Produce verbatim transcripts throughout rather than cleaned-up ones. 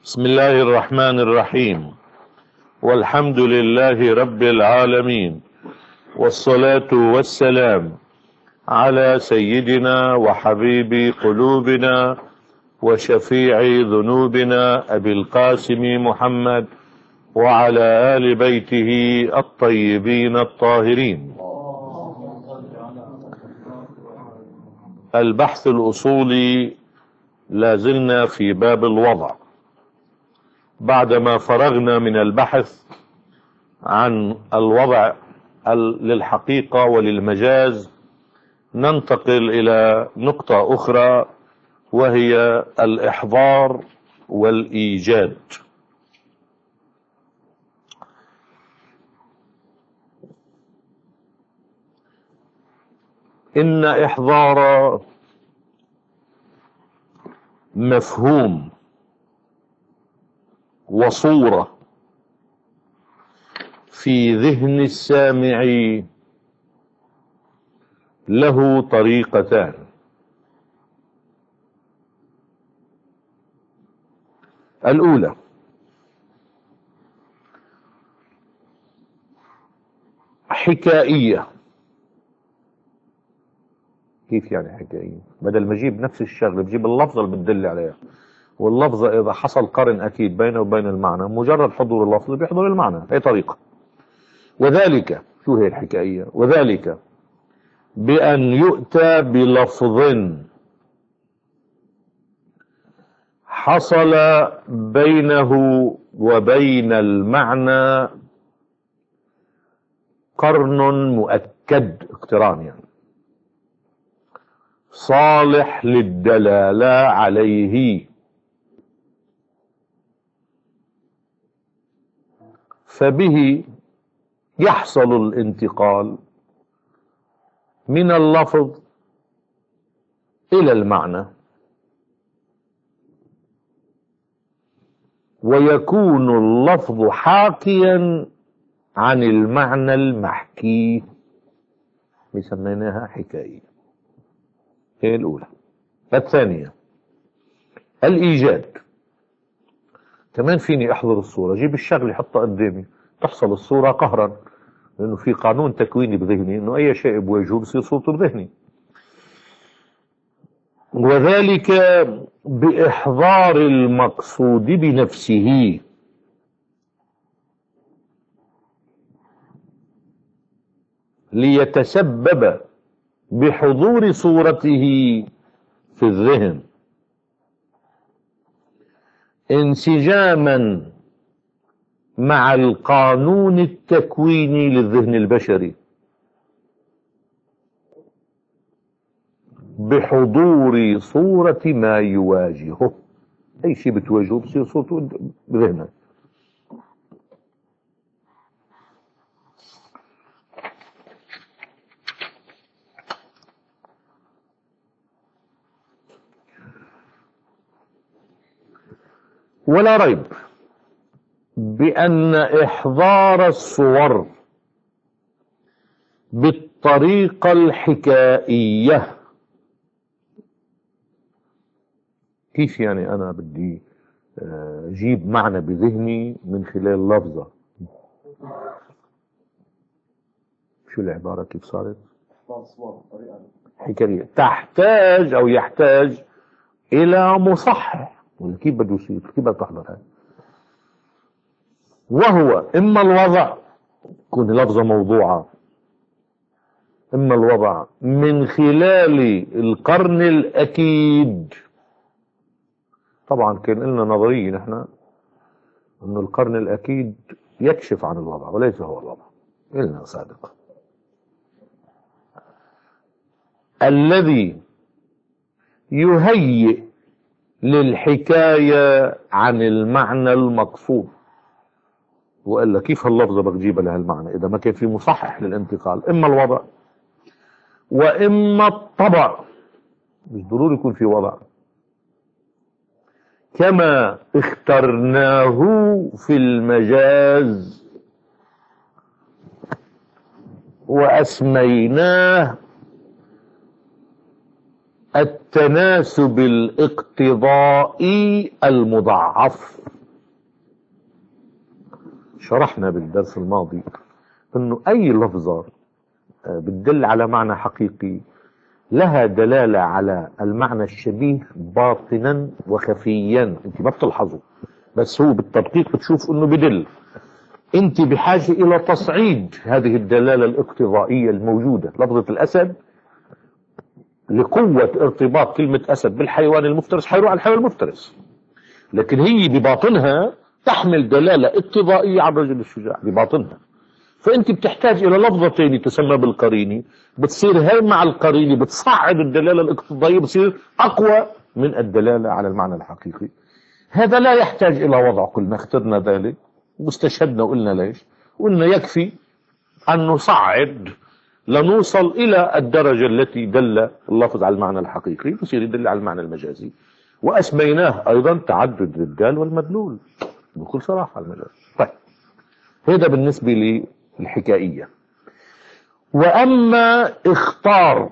بسم الله الرحمن الرحيم. والحمد لله رب العالمين، والصلاة والسلام على سيدنا وحبيب قلوبنا وشفيع ذنوبنا أبي القاسم محمد وعلى آل بيته الطيبين الطاهرين. البحث الأصولي لازلنا في باب الوضع، بعدما فرغنا من البحث عن الوضع للحقيقة وللمجاز، ننتقل إلى نقطة أخرى وهي الإحضار والإيجاد. إن إحضار مفهوم وصورة في ذهن السامع له طريقتان. الأولى حكائية. كيف يعني حكائية؟ بدل ما اجيب نفس الشغله بجيب اللفظة اللي بتدل عليها، واللفظة إذا حصل قرن أكيد بينه وبين المعنى، مجرد حضور اللفظ بيحضر المعنى. هي طريقة. وذلك، شو هي الحكاية؟ وذلك بأن يؤتى بلفظ حصل بينه وبين المعنى قرن مؤكد، اقتران يعني، صالح للدلالة عليه، فبه يحصل الانتقال من اللفظ إلى المعنى، ويكون اللفظ حاكيا عن المعنى المحكي، سميناها حكاية. هي الأولى. الثانية الإيجاد. كمان فيني أحضر الصورة، جيب الشغل حطها قدامي تحصل الصورة قهرا، لأنه في قانون تكويني بذهني أنه أي شيء بوجهه بصير صورته بذهني. وذلك بإحضار المقصود بنفسه، ليتسبب بحضور صورته في الذهن انسجاما مع القانون التكويني للذهن البشري، بحضور صورة ما يواجهه. أي شيء بتواجهه بصير صورته بذهنك. ولا ريب بأن إحضار الصور بالطريقة الحكائية، كيف يعني أنا بدي أجيب معنى بذهني من خلال لفظة؟ شو العبارة كيف صارت؟ حكاية تحتاج أو يحتاج إلى مصحح. كيف بده يصير؟ كيف بدك تحضر هذا؟ وهو إما الوضع تكون لفظة موضوعة، إما الوضع من خلال القرن الأكيد. طبعا كان لنا نظرية نحن أن القرن الأكيد يكشف عن الوضع وليس هو الوضع، إلنا سابقا، الذي يهيئ للحكاية عن المعنى المقصود. وقال لك كيف هاللفظة بجيبها لهالمعنى إذا ما كان في مصحح للانتقال؟ إما الوضع وإما الطبع، مش ضروري يكون في وضع، كما اخترناه في المجاز وأسميناه التناسب الاقتضائي المضاعف. شرحنا بالدرس الماضي انه اي لفظة بتدل على معنى حقيقي لها دلالة على المعنى الشبيه باطنا وخفيا، انت ما بتلحظه بس هو بالتدقيق بتشوف انه بدل. انت بحاجة الى تصعيد هذه الدلالة الاقتضائية الموجودة. لفظة الاسد لقوة ارتباط كلمة اسد بالحيوان المفترس حيروح على الحيوان المفترس، لكن هي بباطنها تحمل دلالة اقتضائية على الرجل الشجاع بباطنها. فانت بتحتاج الى لفظتين تسمى بالقرينة، بتصير هي مع القرينة بتصعد الدلالة الاقتضائية، بتصير اقوى من الدلالة على المعنى الحقيقي. هذا لا يحتاج الى وضع، قلنا اخترنا ذلك واستشهدنا وقلنا ليش، وانه يكفي ان نصعد لنوصل الى الدرجة التي دل اللفظ على المعنى الحقيقي بصير يدل على المعنى المجازي، واسميناه ايضا تعدد الدال والمدلول بكل صراحة المجاز. طيب هذا بالنسبة للحكائية. واما اختار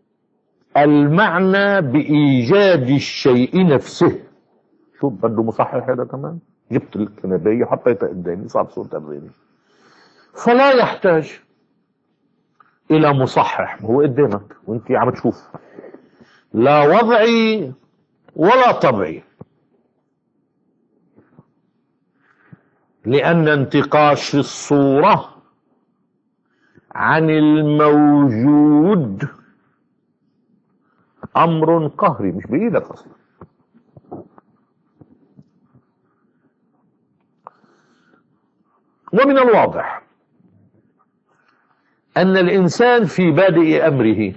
المعنى بايجاد الشيء نفسه، شو بده مصحح هذا كمان؟ جبت الكنبية وحطيتها قدامي صار صورة أبغيني، فلا يحتاج الى مصحح، هو قدامك وانت عم تشوف، لا وضعي ولا طبعي، لان انتقاش الصورة عن الموجود امر قهري مش بايدك اصلا. ومن الواضح ان الانسان في بادئ امره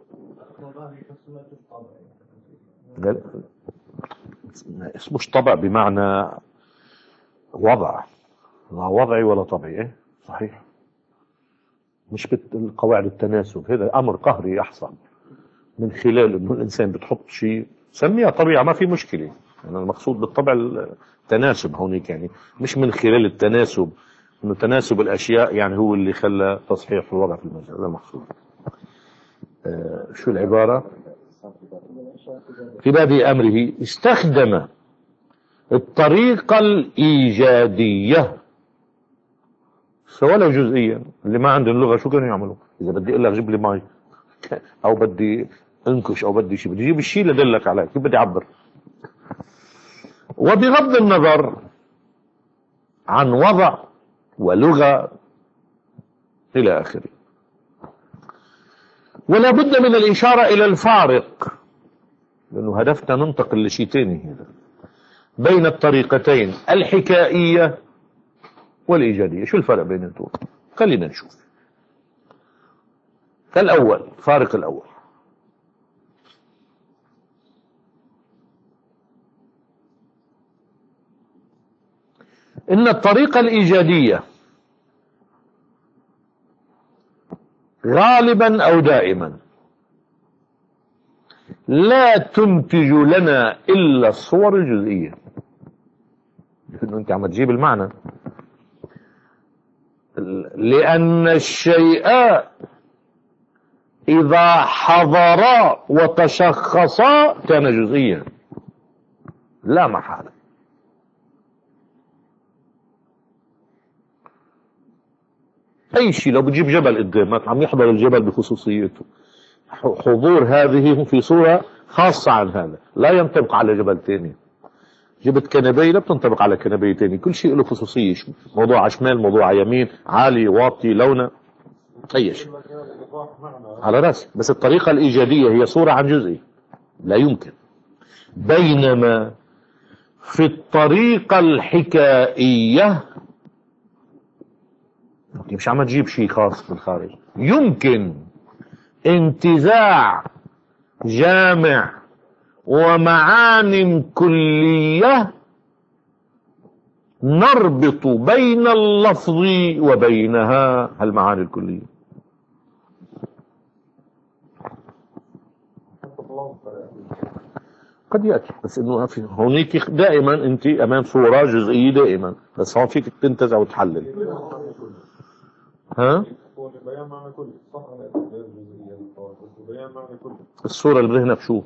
اسمش طبع بمعنى وضع، لا وضعي ولا طبعي. ايه صحيح، مش بالقواعد التناسب، هذا امر قهري يحصل من خلال انه الانسان بتحط شيء سميها طبيعة ما في مشكلة. يعني المقصود بالطبع التناسب هونيك، يعني مش من خلال التناسب انه تناسب الاشياء يعني هو اللي خلى تصحيح في الوضع في المجال، هذا المقصود. آه شو العبارة؟ في بادئ امره استخدم الطريقة الايجادية ولو جزئيا. اللي ما عندهم لغة شو كانوا يعملوا؟ اذا بدي اقول لك جيب لي مي او بدي انكش او بدي شيء، بدي اجيب الشيء اللي ادلك عليه، كيف بدي اعبر؟ وبغض النظر عن وضع ولغة الى اخره. ولا بد من الاشارة الى الفارق، لانه هدفنا ننتقل لشيء ثاني هنا بين الطريقتين الحكائية والايجادية. شو الفرق بينهم؟ خلينا نشوف. الأول، فارق الأول، إن الطريقة الإيجادية غالبا أو دائما لا تنتج لنا إلا الصور الجزئية، لأنه أنت عم تجيب المعنى، لأن الشيء إذا حضر وتشخص كان جزئيا لا محالة. أي شيء لو بتجيب جبل قدامك عم يحضر الجبل بخصوصيته، حضور هذه في صورة خاصة عن هذا، لا ينطبق على جبل تاني. جبت كنبية لا بتنطبق على كنبية تاني، كل شيء له خصوصية، موضوع على شمال، موضوع على يمين، عالي واطي، لونه، أي شيء على رأسي. بس الطريقة الإيجابية هي صورة عن جزئي لا يمكن. بينما في الطريقة الحكائية مش عم تجيب شيء خاص في الخارج، يمكن انتزاع جامع ومعان كلية نربط بين اللفظ وبينها المعاني الكلية. قد يأتي، بس انه هونيك دائما انت امام صورة جزئية دائما، بس هون فيك تنتزع وتحلل. ها؟ هو بيان معنى كلي صح، غير جزئية، بيان معنى كل. الصورة اللي بذهنك شو؟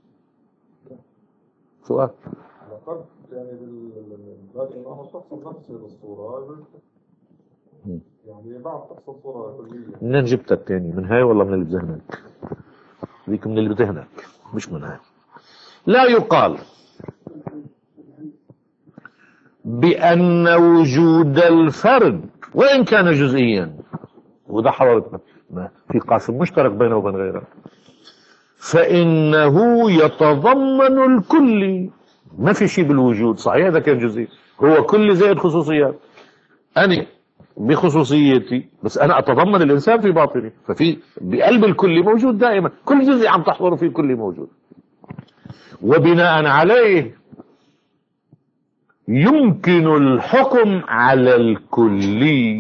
سؤال. لقد يعني لكن أنا تحصل نفس الصورة يعني بعد تحصل صورة كلية. منين جبتها الثاني؟ من هاي والله من اللي بذهنك؟ ذيك من اللي بذهنك مش من هاي. لا يقال بأن وجود الفرد وإن كان جزئيا، وده حضرتنا في قاسم مشترك بينه وبين غيره، فإنه يتضمن الكل. ما في شيء بالوجود صحيح هذا كان جزئي، هو كل زائد خصوصيات. أنا بخصوصيتي بس أنا أتضمن الإنسان في باطني، ففي بقلب الكل موجود دائما، كل جزء عم تحضر فيه الكل موجود. وبناء عليه يمكن الحكم على الكلي